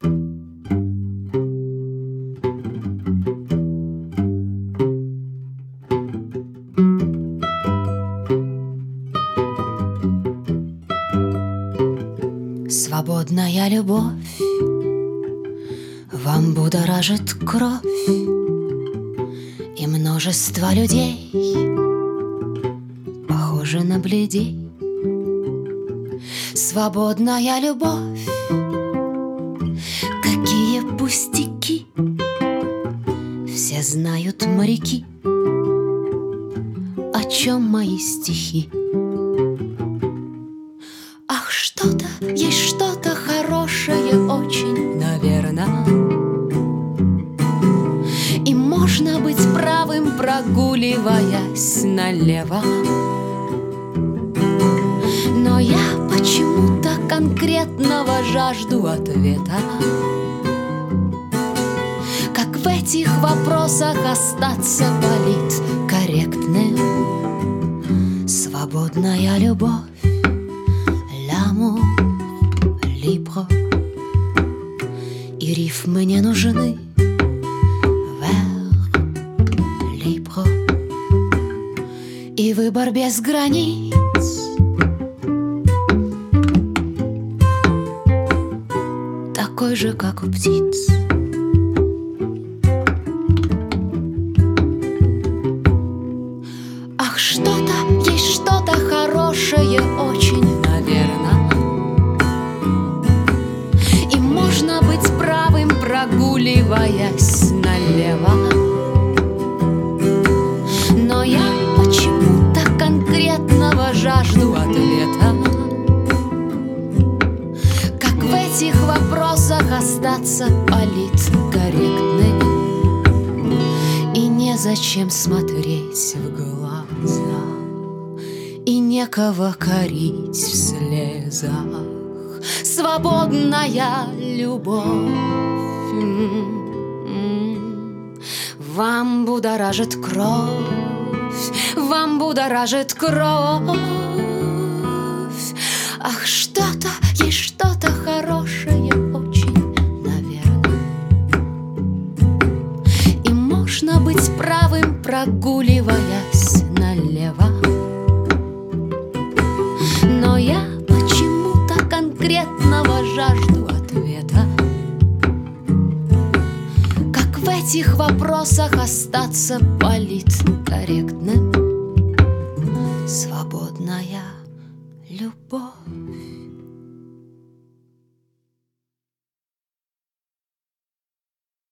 Свободная любовь вам будоражит кровь, и множество людей похожи на бледей. Свободная любовь, какие пустяки, все знают моряки, о чем мои стихи. Ах, что-то, есть что-то хорошее очень, наверно, и можно быть правым, прогуливаясь налево. Но я почему-то конкретного жажду ответа. Как в этих вопросах остаться политкорректным? Свободная любовь, l'amour libre, и рифмы не нужны, vers libre, и выбор без границ. Такой же, как у птиц. Ах, что-то, есть что-то хорошее очень, наверно, и можно быть правым, прогуливаясь налево. Но я почему-то конкретного жажду ответа. В этих вопросах остаться политкорректным, и незачем смотреть в глаза, и некого корить в слезах. Свободная любовь вам будоражит кровь, вам будоражит кровь. Ах, что-то, есть что-то хорошее очень, наверно, и можно быть правым, прогуливаясь налево. Но я почему-то конкретного жажду ответа. Как в этих вопросах остаться политкорректным? Свободная любовь.